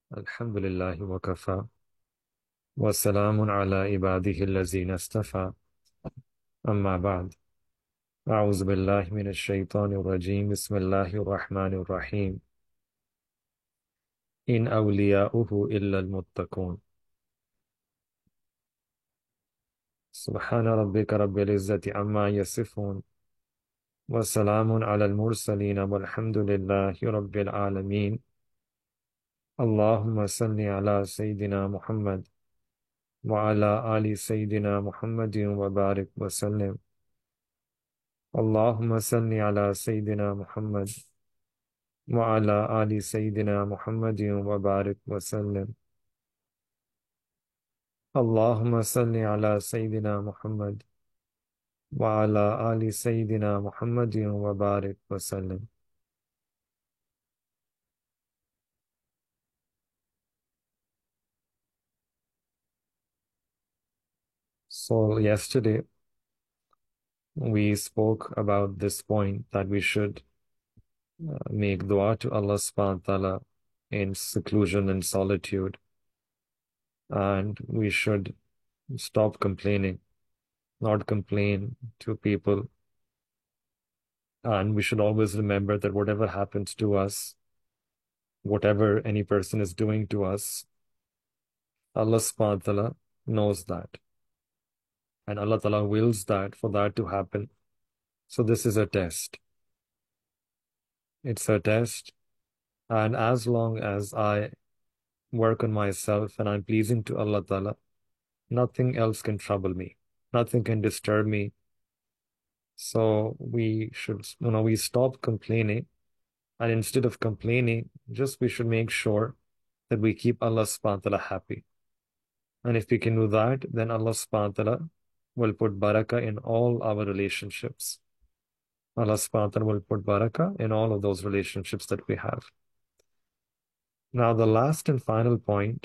الحمد لله وكفى وسلام على عباده الذين اصطفى أما بعد أعوذ بالله من الشيطان الرجيم بسم الله الرحمن الرحيم إن أولياؤه إلا المتقون سبحان ربك رب العزة عما يصفون وسلام على المرسلين والحمد لله رب العالمين اللهم صل على سيدنا محمد وعلى آل سيدنا محمد وبارك وسلم اللهم صل على سيدنا محمد وعلى آل سيدنا محمد وبارك وسلم اللهم صل على سيدنا محمد وعلى آل سيدنا محمد وبارك وسلم. So yesterday we spoke about this point that we should make dua to Allah subhanahu wa ta'ala in seclusion and solitude, and we should stop complaining, not complain to people. And we should always remember that whatever happens to us, whatever any person is doing to us, Allah subhanahu wa ta'ala knows that. And Allah ta'ala wills that for that to happen. So this is a test. It's a test. And as long as I work on myself and I'm pleasing to Allah ta'ala, nothing else can trouble me. Nothing can disturb me. So we should, we stop complaining. And instead of complaining, we should make sure that we keep Allah subhanahu wa ta'ala happy. And if we can do that, then Allah subhanahu wa ta'ala will put barakah in all our relationships. Allah subhanahu wa ta'ala will put barakah in all of those relationships that we have. Now, the last and final point,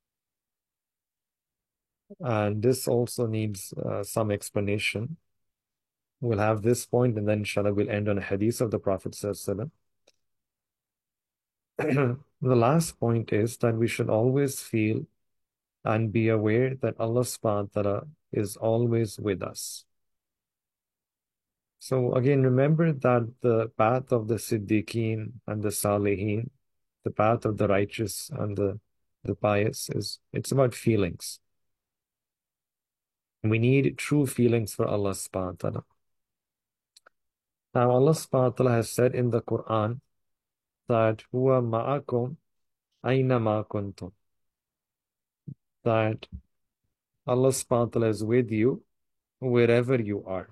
and this also needs some explanation. We'll have this point, and then inshallah we'll end on a hadith of the Prophet ﷺ. The last point is that we should always feel and be aware that Allah subhanahu wa ta'ala is always with us. So again, remember that the path of the Siddiqeen and the Salihin, the path of the righteous and the pious, it's about feelings. We need true feelings for Allah subhanahu wa ta'ala. Now Allah subhanahu wa ta'ala has said in the Quran that huwa ma'akum aina ma kuntum, that Allah subhanahu wa ta'ala is with you wherever you are.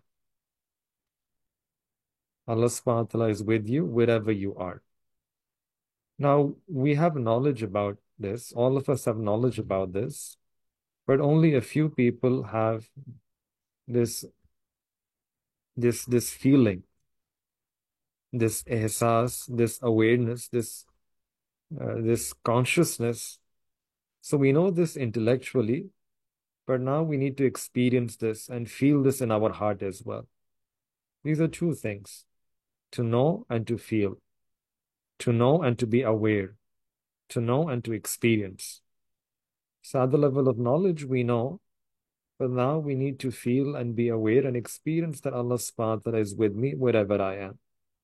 Allah subhanahu wa ta'ala is with you wherever you are. Now, we have knowledge about this. All of us have knowledge about this, but only a few people have this feeling, this ihsas, this awareness, this consciousness. So we know this intellectually, but now we need to experience this and feel this in our heart as well. These are two things: to know and to feel, to know and to be aware, to know and to experience. So at the level of knowledge, we know, but now we need to feel and be aware and experience that Allah subhanahu wa ta'ala is with me wherever I am.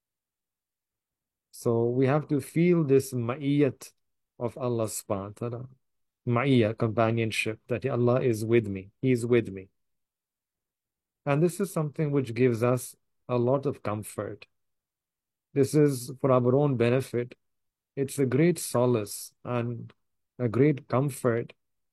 So we have to feel this ma'iyyat of Allah subhanahu wa ta'ala. Ma'iyyah, companionship, that Allah is with me. He is with me. And this is something which gives us a lot of comfort. This is for our own benefit. It's a great solace and a great comfort,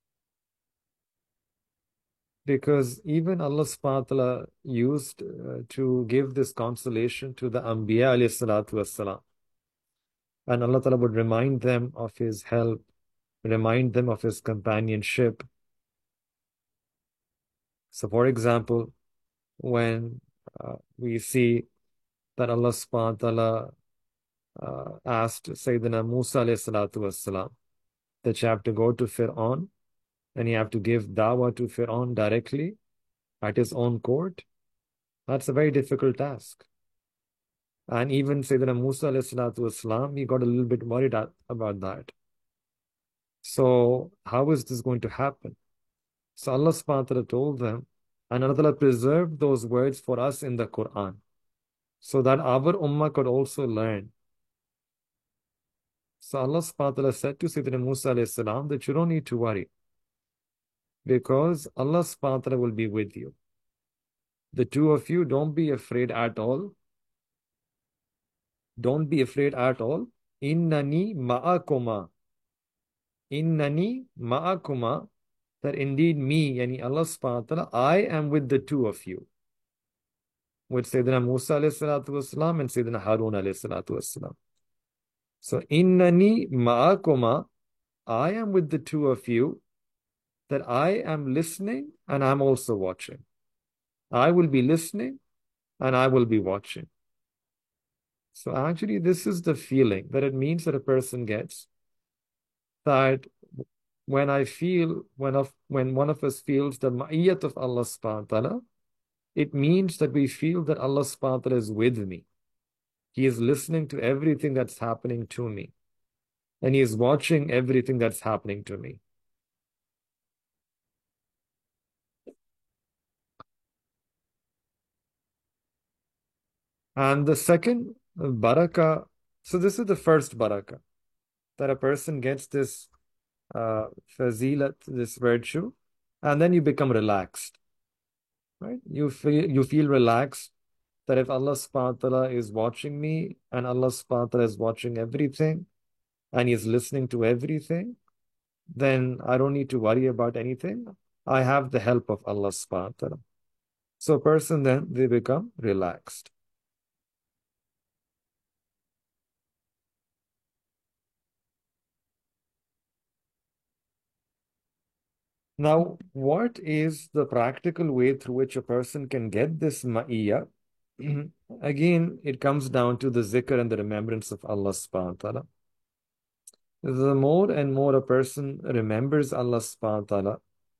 because even Allah subhanahu wa ta'ala used to give this consolation to the Anbiya alayhi salatu wassalam. And Allah ta'ala would remind them of His help, remind them of His companionship. So for example, when we see that Allah subhanahu wa ta'ala asked Sayyidina Musa alayhi salatu wassalam that you have to go to Fir'aun and you have to give dawah to Fir'aun directly at his own court, that's a very difficult task. And even Sayyidina Musa alayhi salatu wasalam, he got a little bit worried about that. So how is this going to happen? So Allah subhanahu wa ta'ala told them, and Allah ta'ala preserved those words for us in the Quran so that our ummah could also learn. So Allah subhanahu wa ta'ala said to Sayyidina Musa alayhi salam that you don't need to worry because Allah subhanahu wa ta'ala will be with you. The two of you, don't be afraid at all. Don't be afraid at all. Innani ma'akuma. Innani ma'akuma. That indeed me, yani Allah subhanahu wa ta'ala, I am with the two of you. With Sayyidina Musa alayhi salatu wasalam and Sayyidina Harun alayhi salatu wasalam. So innani ma'akuma. I am with the two of you, that I am listening and I'm also watching. I will be listening and I will be watching. So actually, this is the feeling that it means that a person gets that when I feel, when one of us feels the ma'iyat of Allah subhanahu wa ta'ala, it means that we feel that Allah subhanahu wa ta'ala is with me. He is listening to everything that's happening to me. And He is watching everything that's happening to me. And the second barakah, so this is the first barakah, that a person gets this fazilat, this virtue, and then you become relaxed, right? You feel relaxed that if Allah subhanahu wa ta'ala is watching me and Allah subhanahu wa ta'ala is watching everything and He is listening to everything, then I don't need to worry about anything. I have the help of Allah subhanahu wa ta'ala. So a person then they become relaxed. Now, what is the practical way through which a person can get this ma'iyah? Again, it comes down to the zikr and the remembrance of Allah subhanahu wa ta'ala. The more and more a person remembers Allah subhanahu wa ta'ala,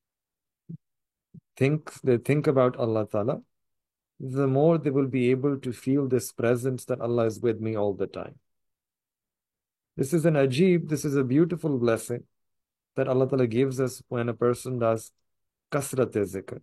they think about Allah ta'ala, the more they will be able to feel this presence that Allah is with me all the time. This is an ajib, this is a beautiful blessing that Allah ta'ala gives us when a person does kasrat zikr.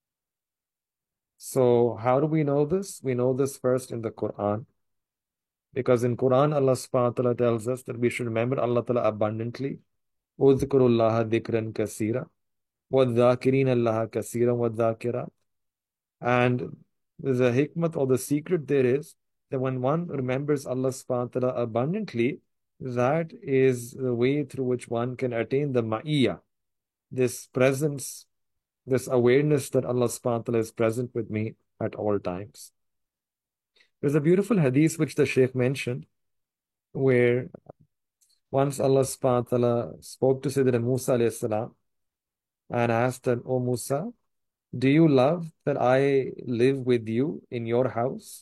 So how do we know this? We know this first in the Quran. Because in Quran, Allah subhanahu wa ta'ala tells us that we should remember Allah ta'ala abundantly. اذكروا الله ذكرا كثيرا والذاكرين الله كثيرا والذاكرات. And the hikmat or the secret there is that when one remembers Allah subhanahu wa ta'ala abundantly, that is the way through which one can attain the ma'iyah, this presence, this awareness that Allah subhanahu wa ta'ala is present with me at all times. There's a beautiful hadith which the Shaykh mentioned, where once Allah subhanahu wa ta'ala spoke to Sayyidina Musa alayhi salam and asked that, "O Musa, do you love that I live with you in your house?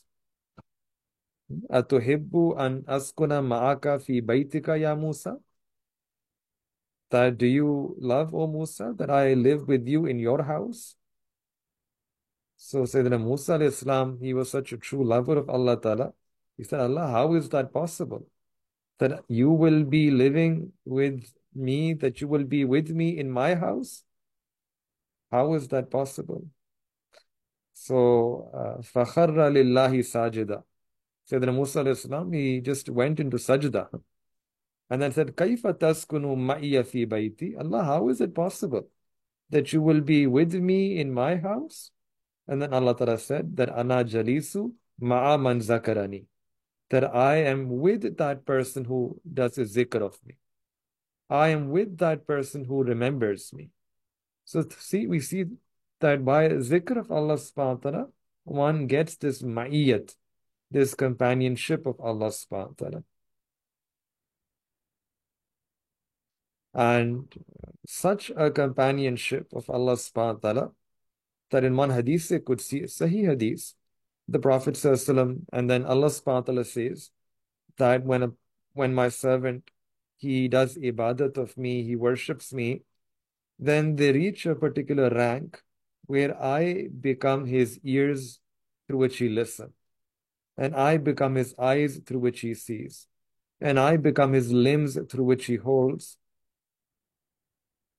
Atuhibbu an askuna ma'aka fi baytika ya Musa?" That do you love, O Musa, that I live with you in your house? So Sayyidina Musa alayhi salam, he was such a true lover of Allah Ta'ala. He said, Allah, how is that possible? That you will be living with me, that you will be with me in my house? How is that possible? So, فَخَرَّ لِلَّهِ سَاجِدًا. Sayyidina Musa alayhi salam, he just went into sajda and then said, كَيْفَ تَسْكُنُ مَعِيَ فِي بَيْتِي? Allah, how is it possible that you will be with me in my house? And then Allah Ta'ala said that Ana jalisu ma'a man zakarani, that I am with that person who does a zikr of me. I am with that person who remembers me. So we see that by zikr of Allah subhanahu wa ta'ala, one gets this ma'iyat, this companionship of Allah subhanahu wa ta'ala. And such a companionship of Allah subhanahu wa ta'ala, that in one hadith se could see Sahih hadith, the Prophet ﷺ, and then Allah subhanahu wa ta'ala says that when my servant he does ibadat of me, he worships me, then they reach a particular rank where I become his ears through which he listens, and I become his eyes through which he sees, and I become his limbs through which he holds,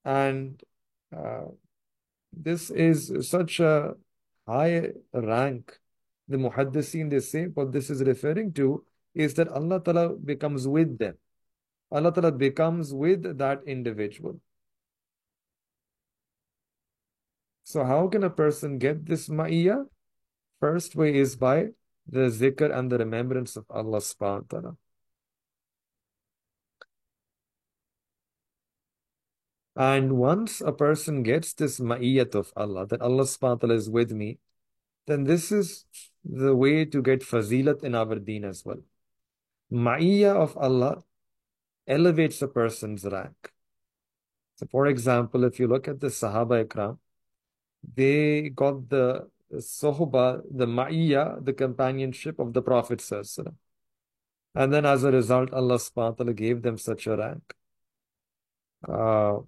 And uh, this is such a high rank. The muhaddithin, they say what this is referring to is that Allah Ta'ala becomes with them. Allah Ta'ala becomes with that individual. So how can a person get this ma'iyah? First way is by the zikr and the remembrance of Allah subhanahu wa ta'ala. And once a person gets this ma'iyat of Allah, that Allah subhanahu wa ta'ala is with me, then this is the way to get fazilat in our deen as well. Ma'iyah of Allah elevates a person's rank. So for example, if you look at the Sahaba Ikram, they got the sohba, the ma'iyah, the companionship of the Prophet sallallahu alaihi wasallam. And then as a result, Allah subhanahu wa ta'ala gave them such a rank. Uh,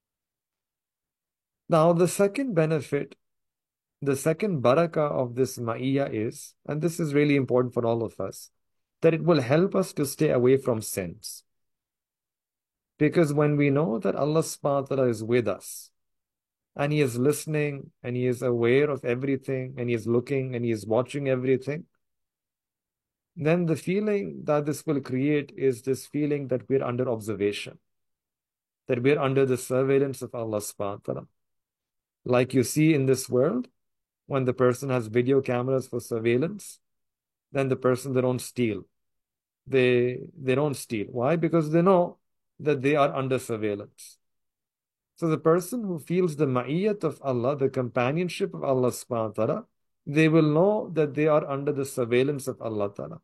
Now, the second benefit, the second barakah of this ma'iyah is, and this is really important for all of us, that it will help us to stay away from sins. Because when we know that Allah subhanahu wa ta'ala is with us, and He is listening, and He is aware of everything, and He is looking, and He is watching everything, then the feeling that this will create is this feeling that we're under observation, that we're under the surveillance of Allah subhanahu wa ta'ala. Like you see in this world, when the person has video cameras for surveillance, then the person, they don't steal. They don't steal. Why? Because they know that they are under surveillance. So the person who feels the ma'iyat of Allah, the companionship of Allah subhanahu wa ta'ala, they will know that they are under the surveillance of Allah ta'ala.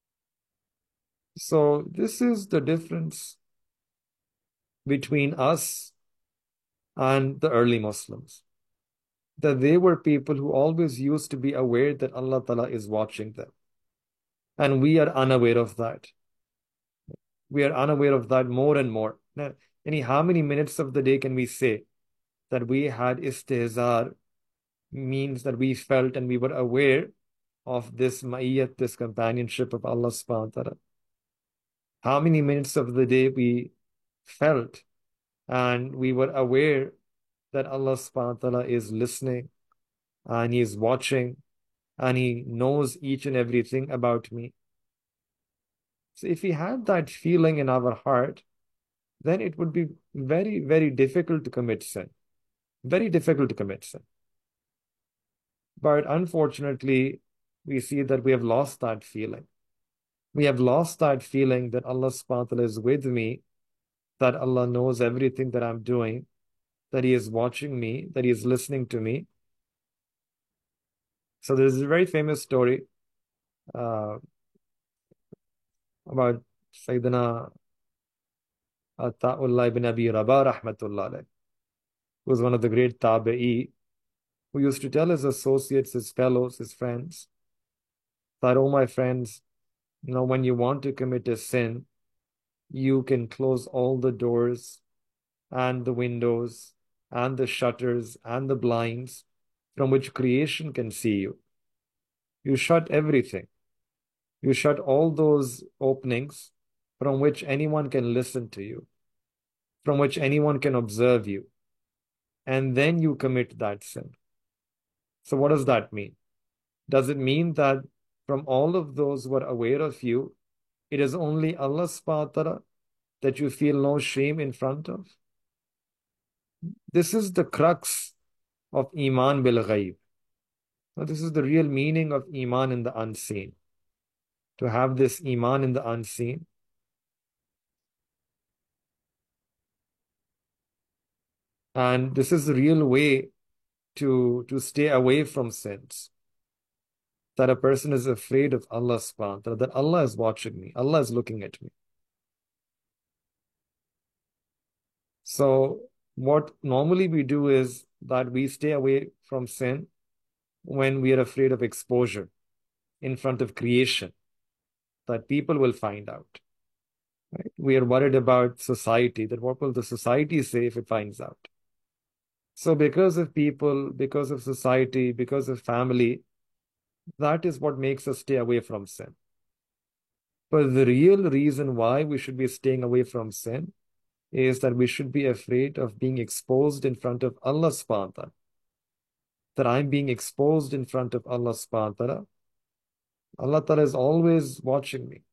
So this is the difference between us and the early Muslims. That they were people who always used to be aware that Allah ta'ala is watching them. And we are unaware of that. We are unaware of that more and more. Now, how many minutes of the day can we say that we had istihzar, means that we felt and we were aware of this ma'iyyat, this companionship of Allah subhanahu wa ta'ala? How many minutes of the day we felt and we were aware that Allah subhanahu wa ta'ala is listening and He is watching and He knows each and everything about me. So if we had that feeling in our heart, then it would be very, very difficult to commit sin. Very difficult to commit sin. But unfortunately, we see that we have lost that feeling. We have lost that feeling that Allah subhanahu wa ta'ala is with me, that Allah knows everything that I'm doing, that He is watching me, that He is listening to me. So there's a very famous story about Sayyidina Ata'ullah ibn Abi Rabah rahmatullah alayh, who was one of the great tabi'i, who used to tell his associates, his fellows, his friends, that, oh my friends, when you want to commit a sin, you can close all the doors and the windows and the shutters and the blinds from which creation can see you. You shut everything. You shut all those openings from which anyone can listen to you, from which anyone can observe you, and then you commit that sin. So what does that mean? Does it mean that from all of those who are aware of you, it is only Allah subhanahu wa ta'ala that you feel no shame in front of? This is the crux of Iman bil Ghaib. Now, this is the real meaning of Iman in the unseen. To have this Iman in the unseen. And this is the real way to stay away from sins. That a person is afraid of Allah subhanahu wa ta'ala, that Allah is watching me, Allah is looking at me. So what normally we do is that we stay away from sin when we are afraid of exposure in front of creation, that people will find out. Right? We are worried about society, that what will the society say if it finds out? So because of people, because of society, because of family, that is what makes us stay away from sin. But the real reason why we should be staying away from sin is that we should be afraid of being exposed in front of Allah subhanahu wa ta'ala. That I'm being exposed in front of Allah subhanahu wa ta'ala. Allah ta'ala is always watching me.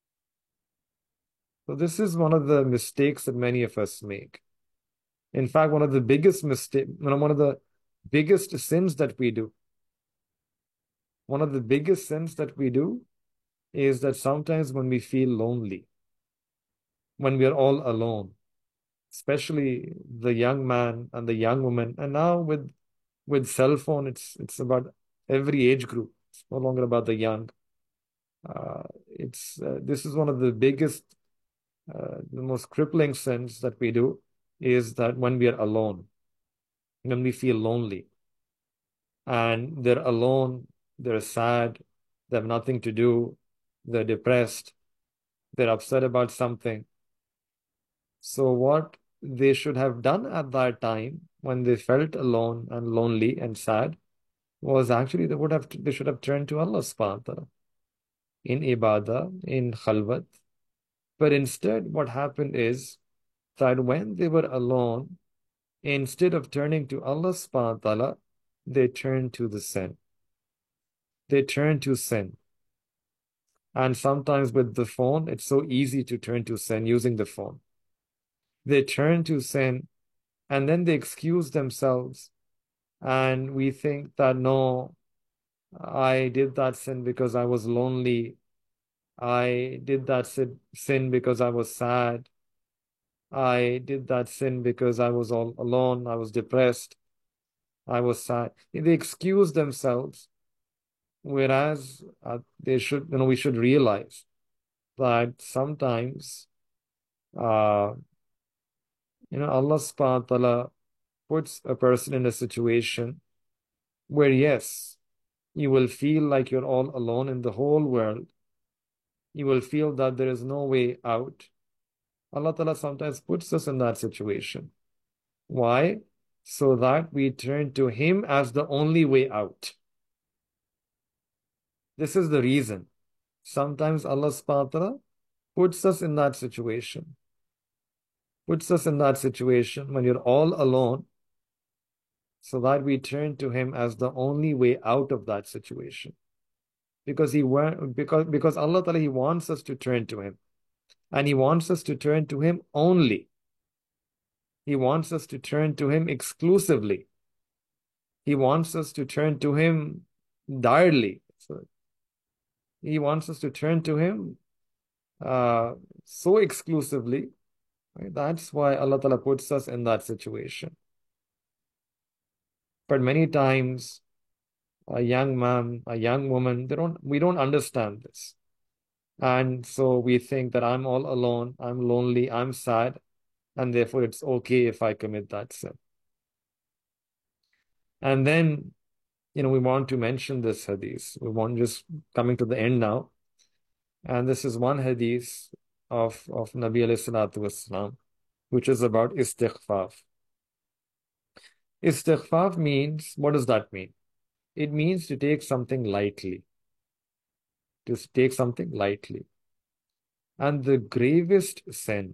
So this is one of the mistakes that many of us make. In fact, one of the biggest one of the biggest sins that we do, one of the biggest sins that we do is that sometimes when we feel lonely, when we are all alone, especially the young man and the young woman, and now with cell phone, it's about every age group. It's no longer about the young. It's This is one of the biggest, the most crippling sins that we do is that when we are alone, when we feel lonely, and they're alone, they're sad, they have nothing to do, they're depressed, they're upset about something. So what they should have done at that time when they felt alone and lonely and sad was actually they should have turned to Allah subhanahu wa ta'ala in ibadah, in khalwat. But instead, what happened is that when they were alone, instead of turning to Allah subhanahu wa ta'ala, they turned to the sin. They turned to sin. And sometimes with the phone, it's so easy to turn to sin using the phone. They turn to sin and then they excuse themselves. And we think that, no, I did that sin because I was lonely. I did that sin because I was sad. I did that sin because I was all alone. I was depressed. I was sad. They excuse themselves, whereas we should realize that sometimes, uh, Allah subhanahu wa ta'ala puts a person in a situation where, yes, you will feel like you're all alone in the whole world. You will feel that there is no way out. Allah Ta'ala sometimes puts us in that situation. Why? So that we turn to Him as the only way out. This is the reason. Sometimes Allah subhanahu wa ta'ala puts us in that situation. Puts us in that situation when you're all alone, so that we turn to Him as the only way out of that situation. Because Allah Ta'ala, He wants us to turn to Him. And He wants us to turn to Him only. He wants us to turn to Him exclusively. He wants us to turn to Him directly. So He wants us to turn to Him so exclusively. Right? That's why Allah Ta'ala puts us in that situation. But many times, a young man, a young woman, we don't understand this. And so we think that I'm all alone, I'm lonely, I'm sad, and therefore it's okay if I commit that sin. And then, we want to mention this hadith. We want just coming to the end now. And this is one hadith of Nabi alayhi salatu wasalam, which is about istighfaf. Istighfaf means, what does that mean? It means to take something lightly. To take something lightly. And the gravest sin,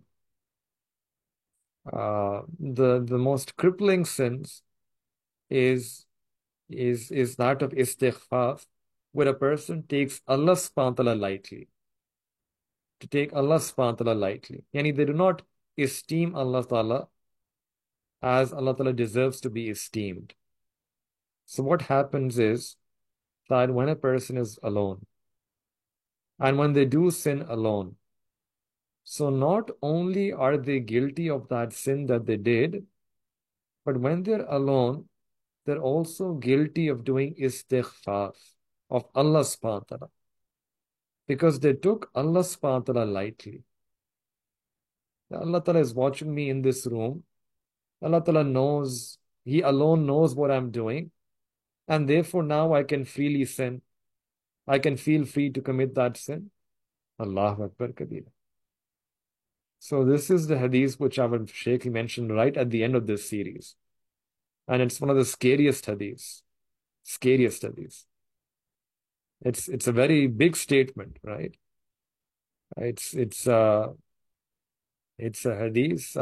the most crippling sins is that of istighfaf, where a person takes Allah subhanahu wa ta'ala lightly. To take Allah subhanahu wa ta'ala lightly. Yani they do not esteem Allah ta'ala as Allah ta'ala deserves to be esteemed. So what happens is that when a person is alone, and when they do sin alone, so not only are they guilty of that sin that they did, but when they're alone, they're also guilty of doing istighfar of Allah subhanahu wa ta'ala. Because they took Allah subhanahu wa ta'ala lightly. Allah ta'ala is watching me in this room. Allah ta'ala knows, He alone knows what I'm doing. And therefore now I can freely sin. I can feel free to commit that sin. Allahu Akbar Kabira. So this is the hadith which I will Shaykh mentioned right at the end of this series. And it's one of the scariest hadiths. Scariest hadiths. It's a very big statement, right? It's It's a hadith,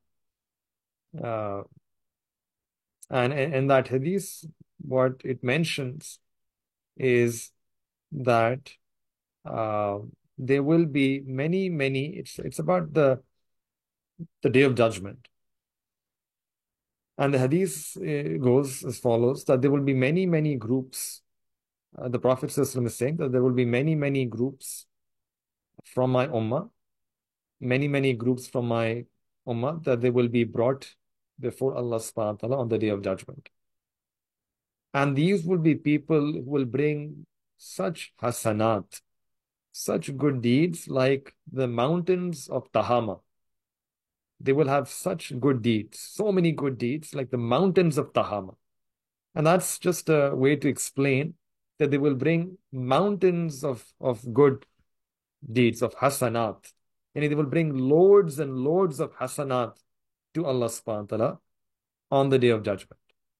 uh, and in that hadith, what it mentions is that uh, there will be many, many. It's about the day of judgment, and the hadith goes as follows: that there will be many, many groups. The Prophet ﷺ is saying that there will be many, many groups from my ummah, many, many groups from my ummah, that they will be brought before Allah subhanahu wa ta'ala on the day of judgment. And these will be people who will bring such hasanat, such good deeds like the mountains of Tahama. They will have such good deeds, so many good deeds like the mountains of Tahama. And that's just a way to explain that they will bring mountains of good deeds, of hasanat. And they will bring loads and loads of hasanat to Allah subhanahu wa ta'ala on the day of judgment.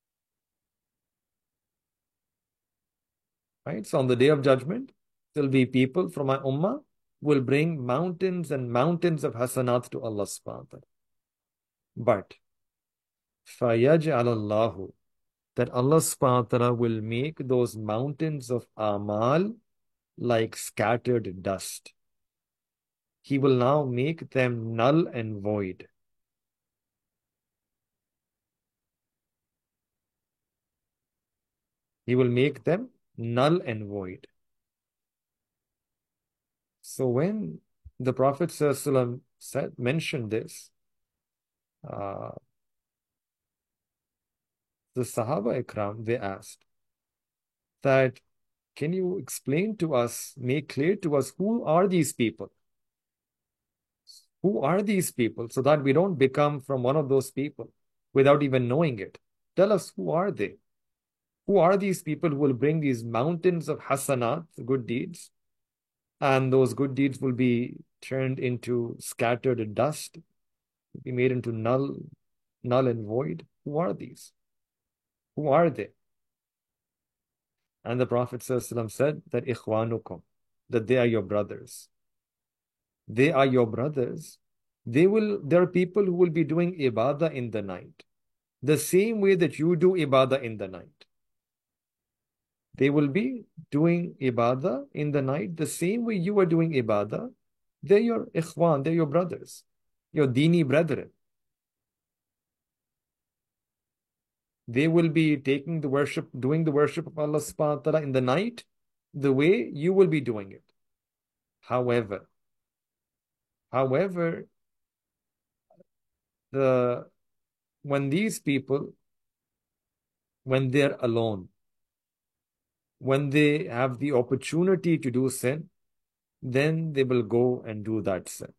Right? So on the day of judgment, there'll be people from my ummah will bring mountains and mountains of hasanat to Allah subhanahu wa ta'ala. But فَيَجْعَلَ اللَّهُ, that Allah subhanahu wa ta'ala will make those mountains of amal like scattered dust. He will now make them null and void. He will make them null and void. So when the Prophet ﷺ mentioned this, uh, the Sahaba Ikram, they asked that, can you explain to us, make clear to us, who are these people? Who are these people, so that we don't become from one of those people without even knowing it? Tell us, who are they? Who are these people who will bring these mountains of hasanat, good deeds, and those good deeds will be turned into scattered dust, be made into null and void? Who are these? Who are they? And the Prophet ﷺ said that ikhwanukum, that they are your brothers. They are your brothers. There are people who will be doing ibadah in the night, the same way that you do ibadah in the night. They will be doing ibadah in the night the same way you are doing ibadah. They're your ikhwan, they're your brothers, your dini brethren. They will be taking the worship, doing the worship of Allah subhanahu wa ta'ala in the night the way you will be doing it. However, when these people, when they're alone, when they have the opportunity to do sin, then they will go and do that sin.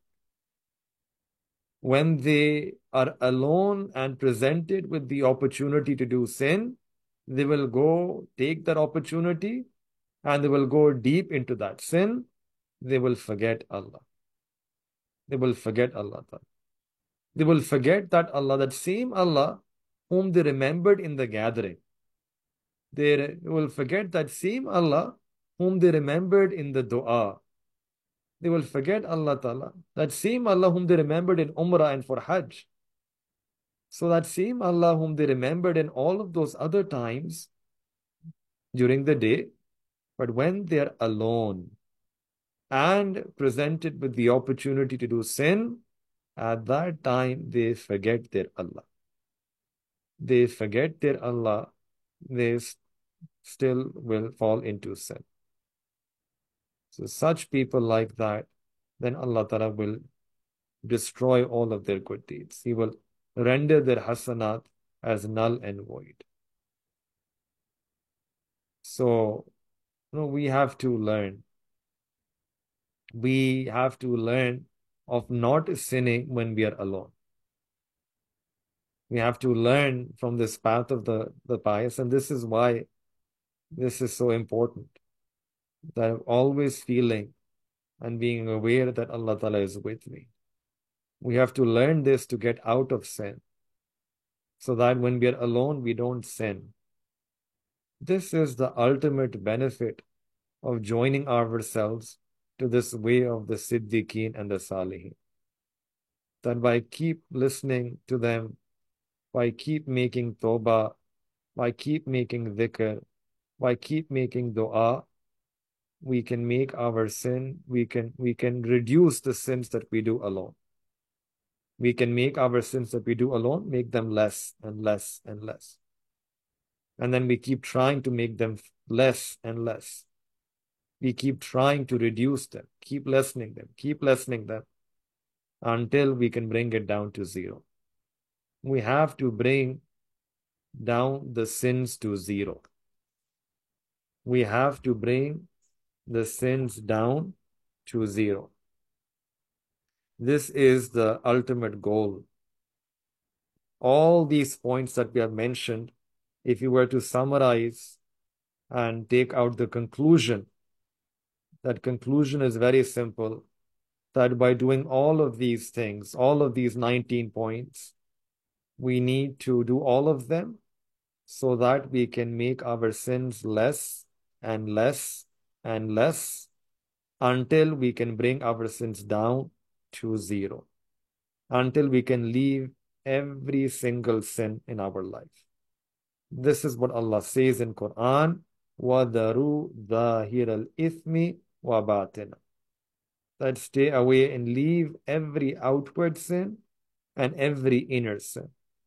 When they are alone and presented with the opportunity to do sin, they will go take that opportunity and they will go deep into that sin. They will forget Allah. They will forget Allah. They will forget that Allah, that same Allah whom they remembered in the gathering. They will forget that same Allah whom they remembered in the dua. They will forget Allah Ta'ala, that same Allah whom they remembered in Umrah and for Hajj. So that same Allah whom they remembered in all of those other times during the day, but when they are alone and presented with the opportunity to do sin, at that time they forget their Allah. They forget their Allah. They still will fall into sin. So such people like that, then Allah Ta'ala will destroy all of their good deeds. He will render their hasanat as null and void. So, we have to learn. We have to learn of not sinning when we are alone. We have to learn from this path of the pious, and this is why this is so important. That I'm always feeling and being aware that Allah Ta'ala is with me. We have to learn this to get out of sin, so that when we are alone, we don't sin. This is the ultimate benefit of joining ourselves to this way of the Siddiqeen and the Salihin. that by keep listening to them, by keep making tawbah, by keep making dhikr, by keep making dua, we can make our sin, we can reduce the sins that we do alone. We can make our sins that we do alone, make them less and less and less. And then we keep trying to make them less and less. We keep trying to reduce them, keep lessening them until we can bring it down to zero. We have to bring down the sins to zero. We have to bring the sins down to zero. This is the ultimate goal. All these points that we have mentioned, if you were to summarize and take out the conclusion, that conclusion is very simple, that by doing all of these things, all of these 19 points, we need to do all of them so that we can make our sins less and less and less until we can bring our sins down to zero, until we can leave every single sin in our life. This is what Allah says in Quran, وَذَرُوا ظَاهِرَ الْإِثْمِ وَبَاطِنَهُ. That stay away and leave every outward sin and every inner sin.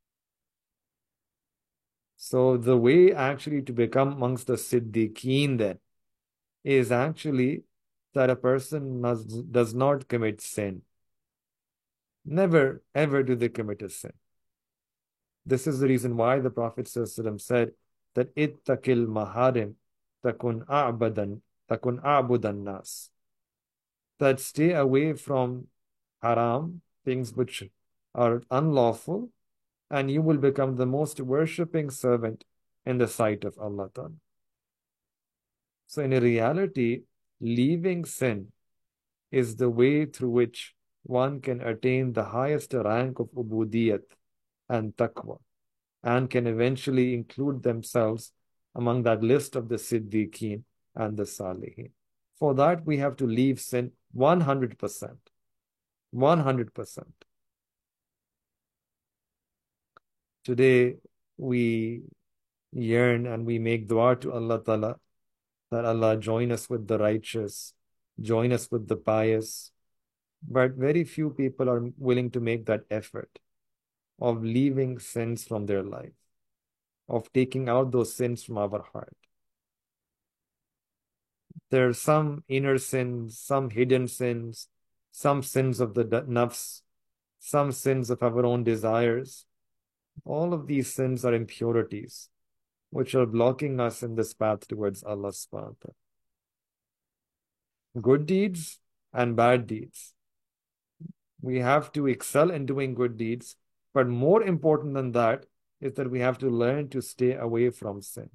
So the way actually to become amongst the Siddiqeen then is actually that a person does not commit sin. Never, ever do they commit a sin. This is the reason why the Prophet ﷺ said that ittaqil maharim takun a'budan nas. That stay away from haram, things which are unlawful, and you will become the most worshipping servant in the sight of Allah Ta'ala. So in reality, leaving sin is the way through which one can attain the highest rank of ubudiyat and taqwa, and can eventually include themselves among that list of the Siddiqeen and the Salihin. For that, we have to leave sin 100%. 100%. Today, we yearn and we make dua to Allah Ta'ala that Allah join us with the righteous, join us with the pious. But very few people are willing to make that effort of leaving sins from their life, of taking out those sins from our heart. There are some inner sins, some hidden sins, some sins of the nafs, some sins of our own desires. All of these sins are impurities which are blocking us in this path towards Allah subhanahu wa ta'ala. Good deeds and bad deeds. We have to excel in doing good deeds, but more important than that is that we have to learn to stay away from sin.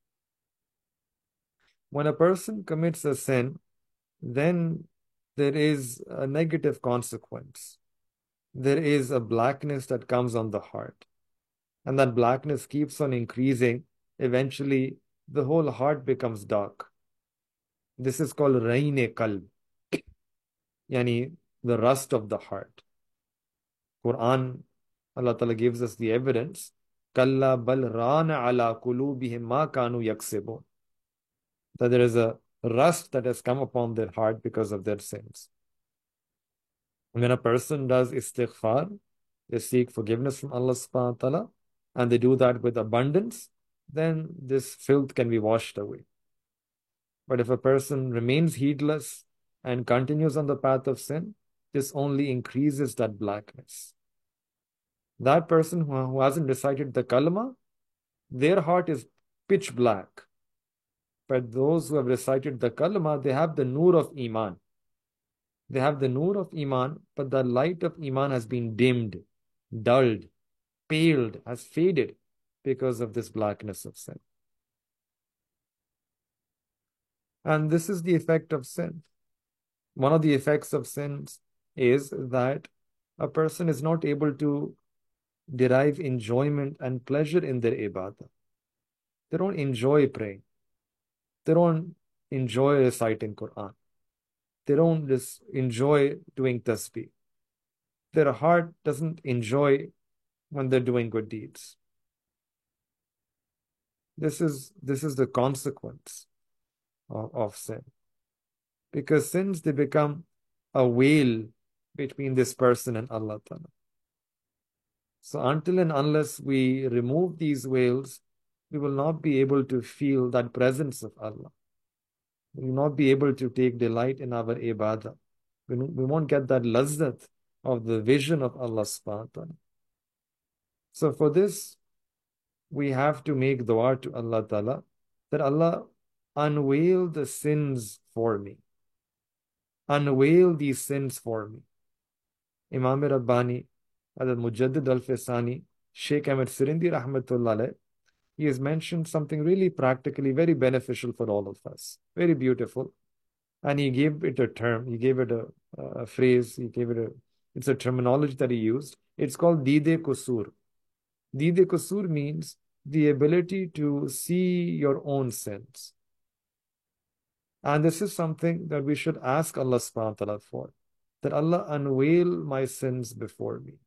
When a person commits a sin, then there is a negative consequence. There is a blackness that comes on the heart. And that blackness keeps on increasing. Eventually, the whole heart becomes dark. This is called Rain-e Qalb, yani the rust of the heart. Quran, Allah Ta'ala gives us the evidence. Kalla bal rana ala qulubihim ma kanu yaksibun. That there is a rust that has come upon their heart because of their sins. When a person does istighfar, they seek forgiveness from Allah subhanahu wa ta'ala, and they do that with abundance, then this filth can be washed away. But if a person remains heedless and continues on the path of sin, this only increases that blackness. That person who hasn't recited the kalma, their heart is pitch black. But those who have recited the kalma, they have the nur of Iman. They have the nur of Iman, but the light of Iman has been dimmed, dulled, paled, has faded because of this blackness of sin. And this is the effect of sin. One of the effects of sins is that a person is not able to derive enjoyment and pleasure in their ibadah. They don't enjoy praying. They don't enjoy reciting Quran. They don't just enjoy doing tasbih. their heart doesn't enjoy when they're doing good deeds. This is the consequence of sin. Because sins, they become a veil between this person and Allah Ta'ala. So until and unless we remove these veils, we will not be able to feel that presence of Allah. We will not be able to take delight in our ibadah. We won't get that lazzat of the vision of Allah subhanahu wa ta'ala. So for this, we have to make dua to Allah Ta'ala that Allah unveil the sins for me. Unveil these sins for me. Imam Rabbani, Mujaddid Al-Fisani, Sheikh Ahmed Sirindi Rahmatullah alayh, he has mentioned something really practically very beneficial for all of us. Very beautiful. And he gave it a term, he gave it a phrase, it's a terminology that he used. It's called Dide Kusur. Dide Kusur means the ability to see your own sins. And this is something that we should ask Allah subhanahu wa ta'ala for, that Allah unveil my sins before me.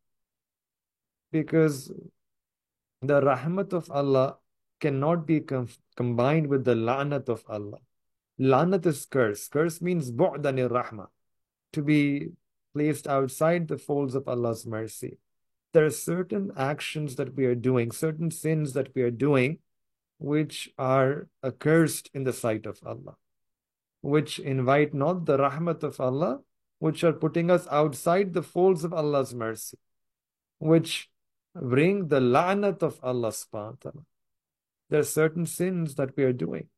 Because the rahmat of Allah cannot be combined with the la'nat of Allah. La'nat is curse. Curse means bu'dan rahmah, to be placed outside the folds of Allah's mercy. There are certain actions that we are doing, certain sins that we are doing, which are accursed in the sight of Allah, which invite not the rahmat of Allah, which are putting us outside the folds of Allah's mercy, which bring the la'nat of Allah subhanahu wa ta'ala. There are certain sins that we are doing,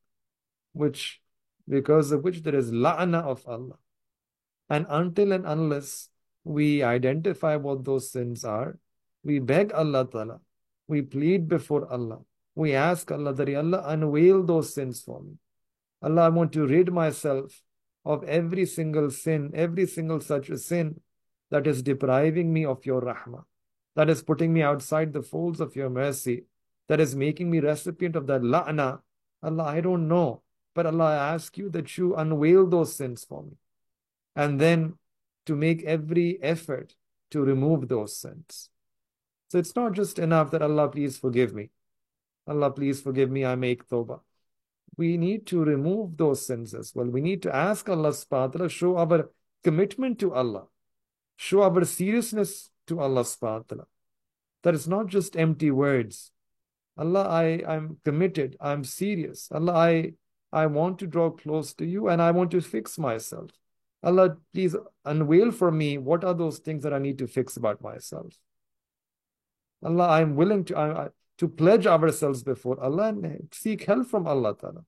because of which there is la'na of Allah. And until and unless we identify what those sins are, we beg Allah Ta'ala, we plead before Allah, we ask Allah that Allah unveil those sins for me. Allah, I want to rid myself of every single sin, every single such a sin that is depriving me of your rahmah, that is putting me outside the folds of your mercy, that is making me recipient of that la'na. Allah, I don't know, but Allah, I ask you that you unveil those sins for me. And then to make every effort to remove those sins. So it's not just enough that Allah, please forgive me. Allah, please forgive me, I make tawbah. We need to remove those sins as well. We need to ask Allah subhanahu wa ta'ala, show our commitment to Allah, show our seriousness to Allah subhanahu wa ta'ala. That is not just empty words. Allah, I'm committed, I'm serious. Allah, I want to draw close to you and I want to fix myself. Allah, please unveil for me what are those things that I need to fix about myself. Allah, I'm willing to pledge ourselves before Allah and seek help from Allah Ta'ala.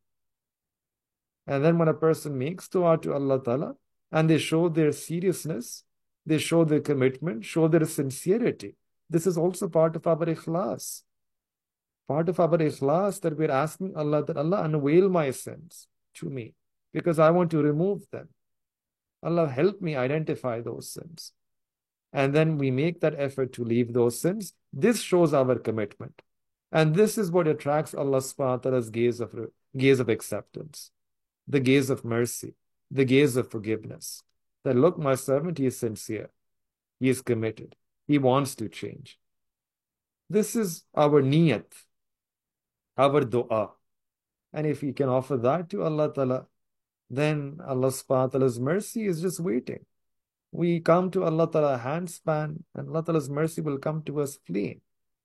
And then when a person makes dua to Allah Ta'ala and they show their seriousness, they show their commitment, show their sincerity, this is also part of our ikhlas. Part of our ikhlas, that we're asking Allah that Allah unveil my sins to me because I want to remove them. Allah, help me identify those sins. And then we make that effort to leave those sins. This shows our commitment. And this is what attracts Allah subhanahu wa ta'ala's gaze of acceptance, the gaze of mercy, the gaze of forgiveness. That look, my servant, he is sincere. He is committed. He wants to change. This is our niyat, our dua. And if we can offer that to Allah Ta'ala, then Allah subhanahu wa ta'ala's mercy is just waiting. We come to Allah Ta'ala handspan, and Allah Ta'ala's mercy will come to us fleeing.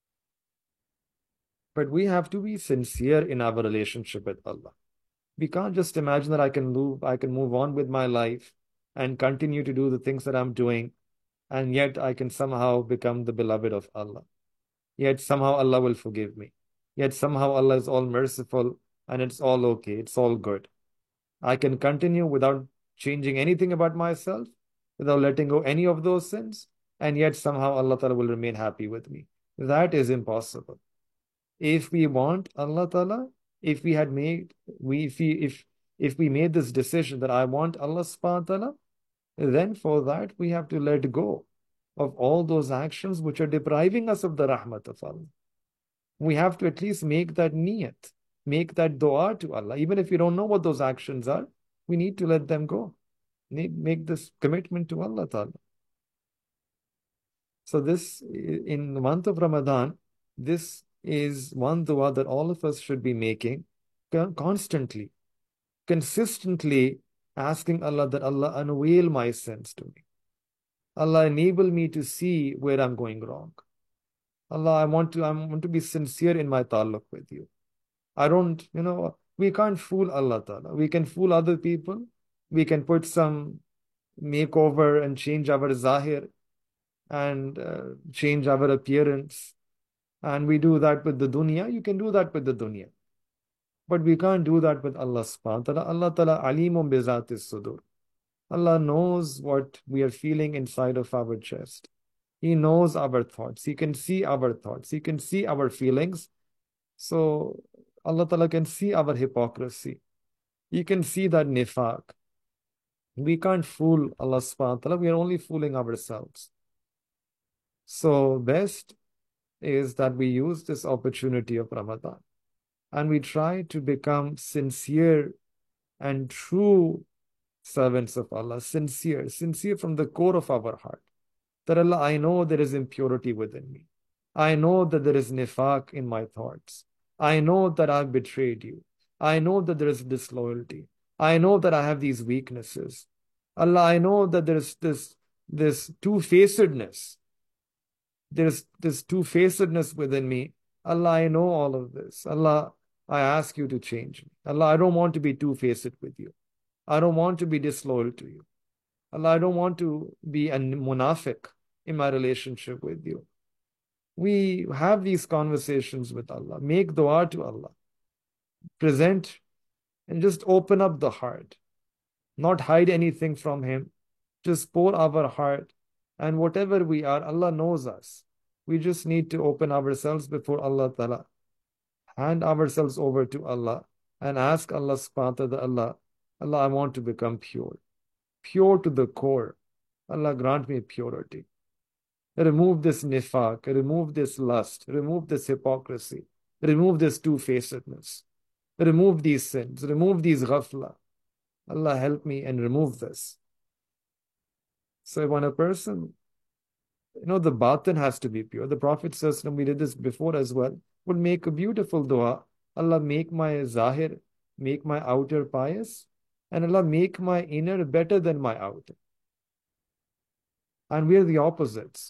But we have to be sincere in our relationship with Allah. We can't just imagine that I can move on with my life and continue to do the things that I'm doing, and yet I can somehow become the beloved of Allah. Yet somehow Allah will forgive me. Yet somehow Allah is all merciful and it's all okay, it's all good. I can continue without changing anything about myself, without letting go any of those sins, and yet somehow Allah Ta'ala will remain happy with me. That is impossible. If we want Allah Ta'ala, if we made this decision that I want Allah subhanahu wa ta'ala, then for that we have to let go of all those actions which are depriving us of the rahmat of Allah. We have to at least make that niyat, make that dua to Allah. Even if we don't know what those actions are, we need to let them go. Make this commitment to Allah Ta'ala. So this in the month of Ramadan, this is one dua that all of us should be making constantly, consistently asking Allah that Allah unveil my sins to me. Allah enable me to see where I'm going wrong. Allah, I want to be sincere in my taluk with you. I don't, we can't fool Allah Ta'ala. We can fool other people. We can put some makeover and change our zahir and change our appearance. And we do that with the dunya. You can do that with the dunya. But we can't do that with Allah subhanahu wa ta'ala. Allah Ta'ala alimun bizatis sudur. Allah knows what we are feeling inside of our chest. He knows our thoughts. He can see our thoughts. He can see our feelings. So Allah Ta'ala can see our hypocrisy. He can see that nifaq. We can't fool Allah subhanahu wa ta'ala. We are only fooling ourselves. So best is that we use this opportunity of Ramadan and we try to become sincere and true servants of Allah, sincere from the core of our heart. That Allah, I know there is impurity within me. I know that there is nifaq in my thoughts. I know that I've betrayed you. I know that there is disloyalty. I know that I have these weaknesses. Allah, I know that there is this two-facedness. There's this two-facedness within me. Allah, I know all of this. Allah, I ask you to change me. Allah, I don't want to be two-faced with you. I don't want to be disloyal to you. Allah, I don't want to be a munafiq in my relationship with you. We have these conversations with Allah. Make dua to Allah. Present and just open up the heart. Not hide anything from Him. Just pour our heart. And whatever we are, Allah knows us. We just need to open ourselves before Allah Ta'ala. Hand ourselves over to Allah and ask Allah subhanahu wa ta'ala, Allah, I want to become pure. Pure to the core. Allah, grant me purity. Remove this nifaq, remove this lust, remove this hypocrisy, remove this two-facedness, remove these sins, remove these ghafla. Allah, help me and remove this. So when a person, the batin has to be pure. The Prophet says, we did this before as well, would make a beautiful dua. Allah, make my zahir, make my outer pious, and Allah, make my inner better than my outer. And we are the opposites.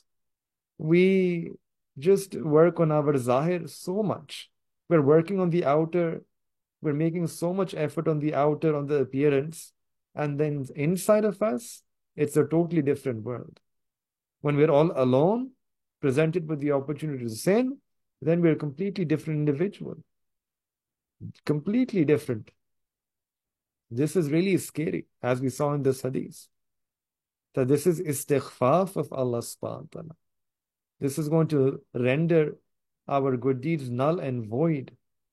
We just work on our zahir so much. We're working on the outer. We're making so much effort on the outer, on the appearance. And then inside of us, it's a totally different world. When we're all alone, presented with the opportunity to sin, then we're a completely different individual. Completely different. This is really scary, as we saw in this hadith. That this is istighfaf of Allah subhanahu wa ta'ala. This is going to render our good deeds null and void.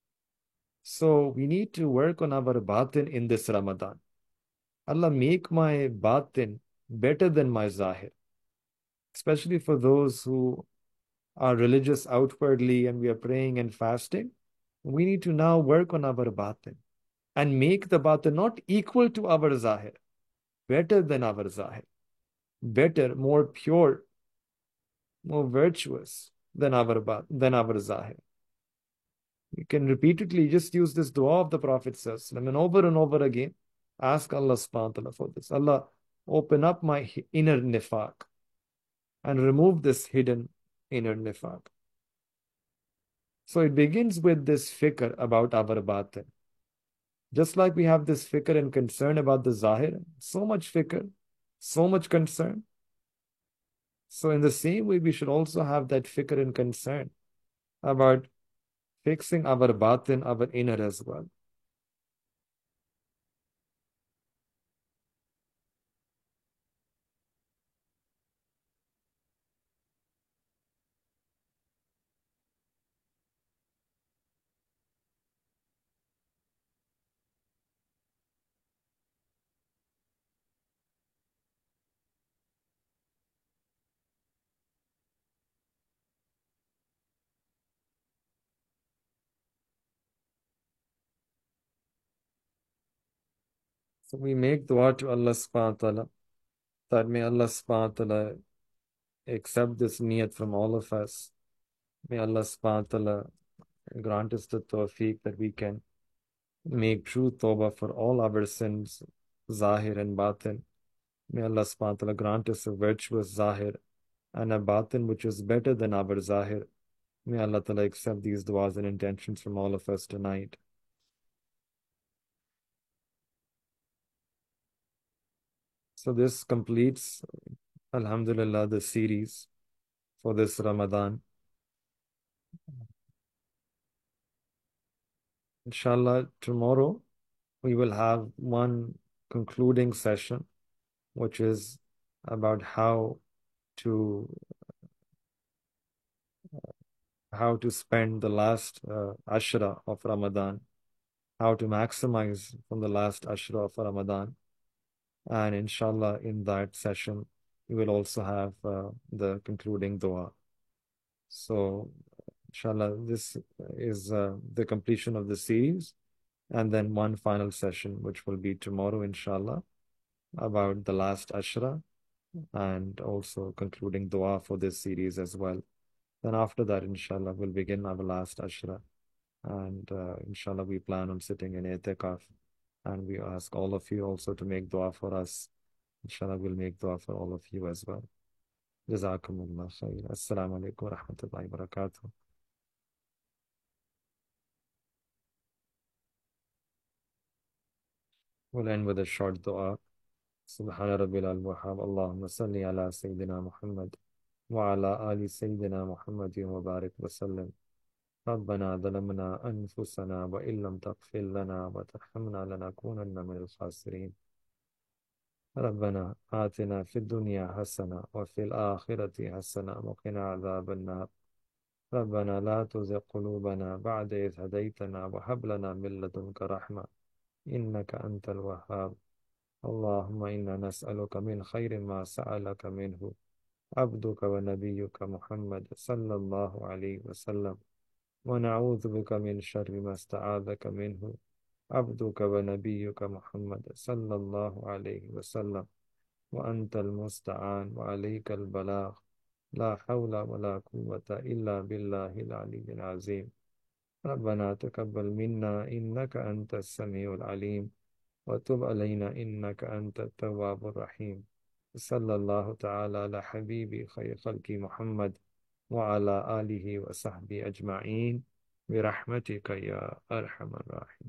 So we need to work on our batin in this Ramadan. Allah, make my batin better than my zahir. Especially for those who are religious outwardly and we are praying and fasting. We need to now work on our batin and make the batin not equal to our zahir, better than our zahir, better, more pure, more virtuous than our zahir. You can repeatedly just use this dua of the Prophet and over again, ask Allah subhanahu wa ta'ala for this. Allah, open up my inner nifaq and remove this hidden inner nifaq. So it begins with this fikr about our batin. Just like we have this fikr and concern about the zahir, so much fikr, so much concern. So in the same way, we should also have that fikr and concern about fixing our batin, our inner as well. So we make dua to Allah subhanahu wa ta'ala that may Allah subhanahu wa ta'ala accept this niyat from all of us. May Allah subhanahu wa ta'ala grant us the tawfiq that we can make true tawbah for all our sins, zahir and batin. May Allah subhanahu wa ta'ala grant us a virtuous zahir and a batin which is better than our zahir. May Allah ta'ala accept these du'as and intentions from all of us tonight. So this completes, Alhamdulillah, the series for this Ramadan. Inshallah, tomorrow we will have one concluding session, which is about to how to spend the last ashra of Ramadan, how to maximize from the last ashra of Ramadan. And inshallah, in that session, we will also have the concluding dua. So, inshallah, this is the completion of the series. And then one final session, which will be tomorrow, inshallah, about the last ashra and also concluding dua for this series as well. Then after that, inshallah, we'll begin our last ashra. And inshallah, we plan on sitting in i'tikaf. And we ask all of you also to make dua for us. Inshallah, we'll make dua for all of you as well. Jazakumullah khair. Assalamu alaikum wa rahmatullahi wa barakatuh. We'll end with a short dua. Subhana rabbil al-wahhab. Allahumma salli ala Sayyidina Muhammad wa ala ali Sayyidina Muhammadin wa barik wa sallam. ربنا ظلمنا أنفسنا وإن لم تغفر لنا وترحمنا لنكونن من الخاسرين ربنا آتنا في الدنيا حسنة وفي الآخرة حسنة وقنا عذاب النار ربنا لا تزغ قلوبنا بعد إذ هديتنا وهب لنا من لدنك رحمة إنك أنت الوهاب اللهم إنا نسألك من خير ما سألك منه عبدك ونبيك محمد صلى الله عليه وسلم ونعوذ بك من شر ما استعاذك منه عبدك ونبيك محمد صلى الله عليه وسلم وأنت المستعان وعليك البلاغ لا حول ولا قوة إلا بالله العلي العظيم ربنا تقبل منا إنك أنت السميع العليم وتب علينا إنك أنت التواب الرحيم صلى الله تعالى على حبيبي خير خلق محمد وعلى آله وصحبه أجمعين برحمتك يا أرحم الراحمين.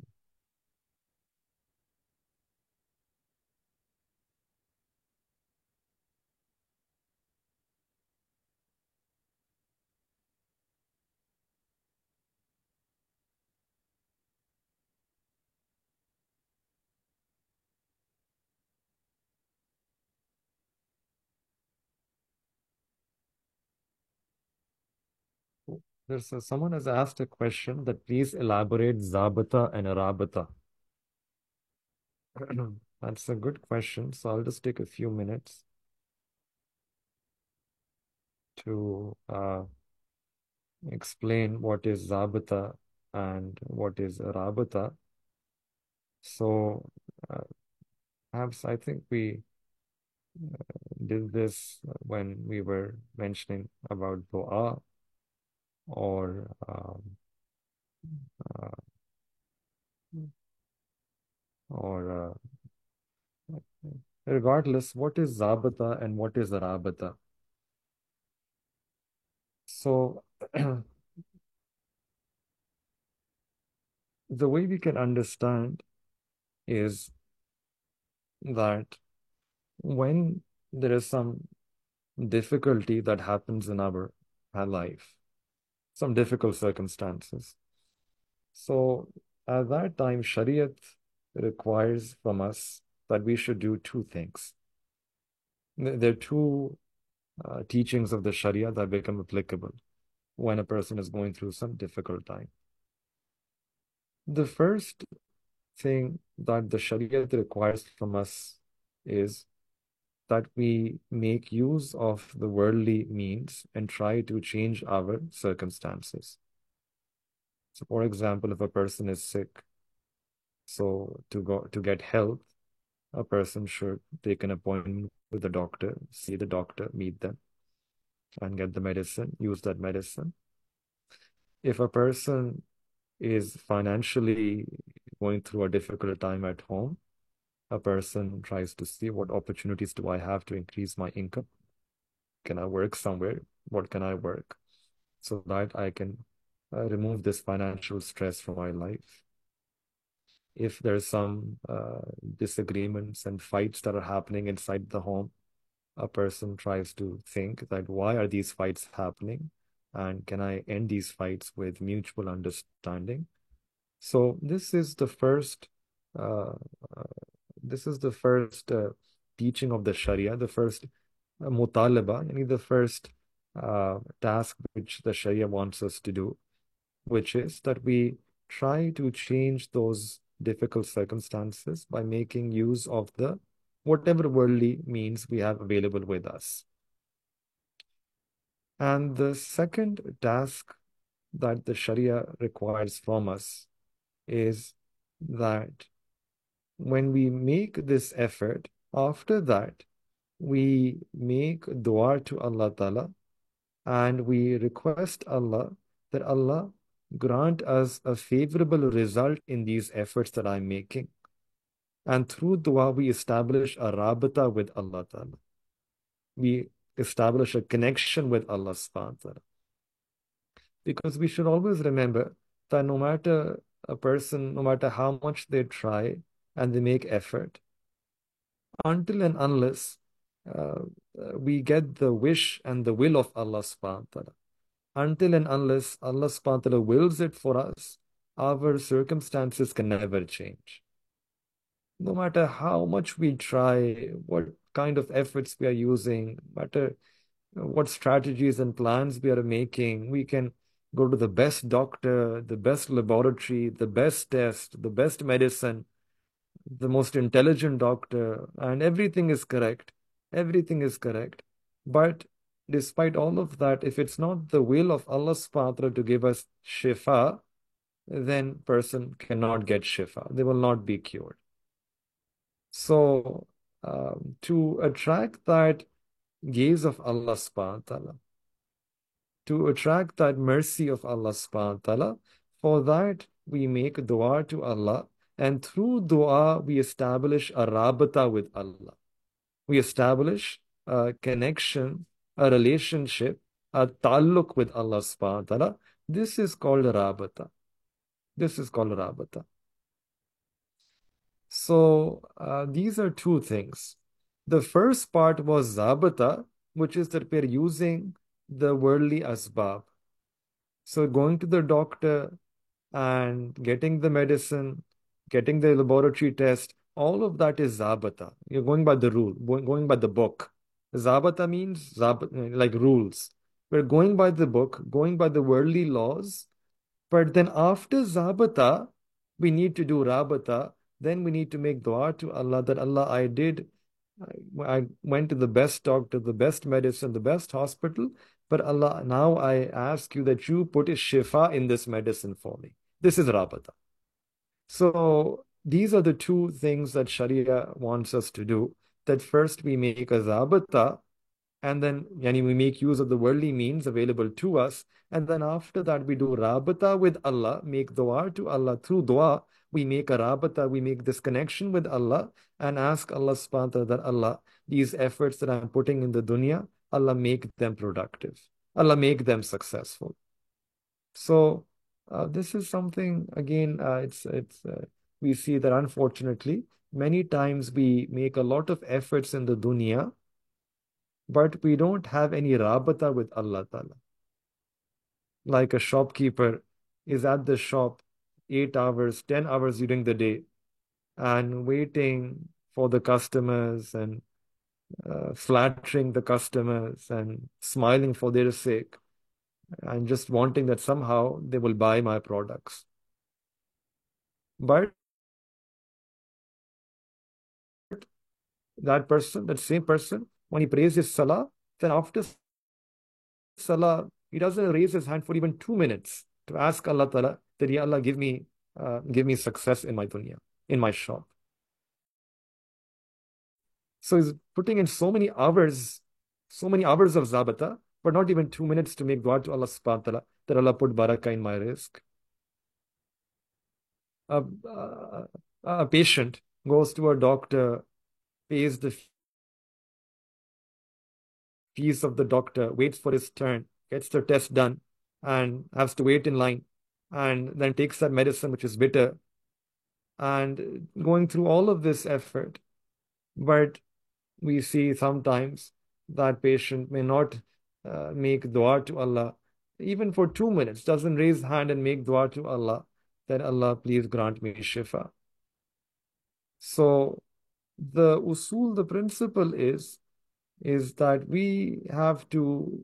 Someone has asked a question that please elaborate Zabata and Arabata. That's a good question. So I'll just take a few minutes to explain what is Zabata and what is Arabata. So uh, perhaps I think we did this when we were mentioning about dua or uh, or regardless, what is Zabata and what is Arabata? So the way we can understand is that when there is some difficulty that happens in our life, some difficult circumstances. So at that time, Shariat requires from us that we should do two things. There are two teachings of the Sharia that become applicable when a person is going through some difficult time. The first thing that the Sharia requires from us is that we make use of the worldly means and try to change our circumstances. So, for example, if a person is sick, so to get help, a person should take an appointment with the doctor, see the doctor, meet them. and get the medicine, use that medicine. If a person is financially going through a difficult time at home, a person tries to see what opportunities do I have to increase my income? Can I work somewhere? What can I work so that I can remove this financial stress from my life? If there's some disagreements and fights that are happening inside the home, a person tries to think that why are these fights happening? And can I end these fights with mutual understanding? So uh, uh, this is the first teaching of the Sharia, the first mutalaba, yani the first task which the Sharia wants us to do, which is that we try to change those difficult circumstances by making use of the whatever worldly means we have available with us. And the second task that the Sharia requires from us is that when we make this effort, after that, we make dua to Allah Ta'ala and we request Allah that Allah grant us a favorable result in these efforts that I'm making. And through dua, we establish a rabata with Allah Ta'ala. We establish a connection with Allah subhanahu wa ta'ala. Because we should always remember that no matter a person, no matter how much they try and they make effort, until and unless uh, we get the wish and the will of Allah subhanahu wa ta'ala, until and unless Allah subhanahu wa ta'ala wills it for us, our circumstances can never change. No matter how much we try, what kind of efforts we are using, no matter what strategies and plans we are making, we can go to the best doctor, the best laboratory, the best test, the best medicine, the most intelligent doctor, and everything is correct. Everything is correct. But despite all of that, if it's not the will of Allah subhanahu wa ta'ala to give us shifa, then person cannot get shifa. They will not be cured. So to attract that gaze of Allah subhanahu wa ta'ala, to attract that mercy of Allah subhanahu wa ta'ala, for that we make dua to Allah, and through dua we establish a rabata with Allah. We establish a connection, a relationship, a taluk with Allah subhanahu wa ta'ala. This is called rabata. This is called rabata. So these are two things. The first part was zabata, which is that we're using the worldly asbab. So going to the doctor and getting the medicine, getting the laboratory test, all of that is zabata. You're going by the rule, going by the book. Zabata means like rules. We're going by the book, going by the worldly laws. But then after zabata, we need to do rabata. Then we need to make dua to Allah that Allah, I went to the best doctor, the best medicine, the best hospital. But Allah, now I ask you that you put a shifa in this medicine for me. This is rabata. So these are the two things that Sharia wants us to do. That first we make a zabata, and then we make use of the worldly means available to us. And then after that, we do rabata with Allah, make dua to Allah. Through dua, we make a rabata, we make this connection with Allah and ask Allah subhanahu wa ta'ala that Allah, these efforts that I'm putting in the dunya, Allah make them productive. Allah make them successful. So this is something, again, we see that unfortunately, many times we make a lot of efforts in the dunya, but we don't have any rabata with Allah Ta'ala. Like a shopkeeper is at the shop 8 hours, 10 hours during the day and waiting for the customers and flattering the customers and smiling for their sake and just wanting that somehow they will buy my products. But that person, that same person, when he prays his salah, then after salah, he doesn't raise his hand for even 2 minutes to ask Allah Ta'ala that, Ya Allah, give me success in my dunya, in my shop. So he's putting in so many hours of zabata, but not even 2 minutes to make dua to Allah subhanahu wa ta'ala that Allah put barakah in my risk. A, a, a patient goes to a doctor, pays the fees of the doctor, waits for his turn, gets the test done, and has to wait in line, and then takes that medicine, which is bitter, and going through all of this effort. But we see sometimes that patient may not make dua to Allah, even for 2 minutes, doesn't raise hand and make dua to Allah, that Allah, please grant me shifa. So the usul, the principle is that we have to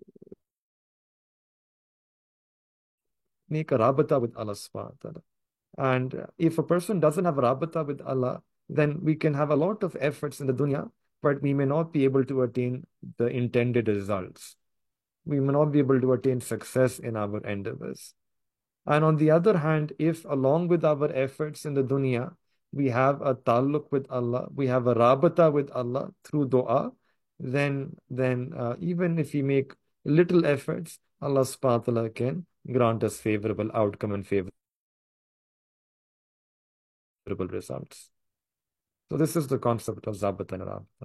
make a rabata with Allah subhanahu wa ta'ala. And if a person doesn't have a rabata with Allah, then we can have a lot of efforts in the dunya, but we may not be able to attain the intended results. We may not be able to attain success in our endeavors. And on the other hand, if along with our efforts in the dunya, we have a taluk with Allah, we have a rabata with Allah through dua, then even if we make little efforts, Allah subhanahu wa ta'ala can grant us favorable outcome and favorable results. So this is the concept of zabata and rabata.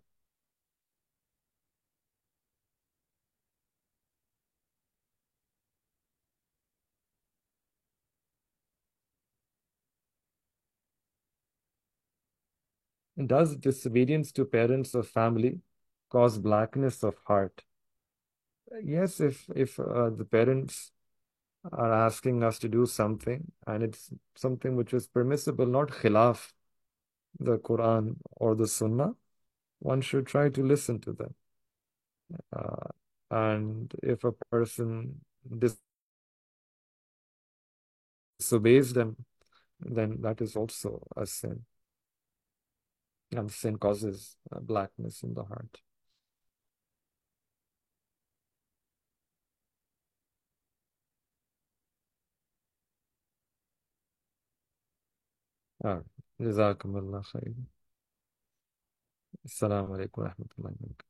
Does disobedience to parents or family cause blackness of heart? Yes, if the parents are asking us to do something and it's something which is permissible, not khilaf the Quran or the Sunnah, one should try to listen to them. Uh, and if a person disobeys them, then that is also a sin. And sin causes blackness in the heart. Jazakumullah khair. Assalamu alaikum wa rahmatullahi wa barakatuh.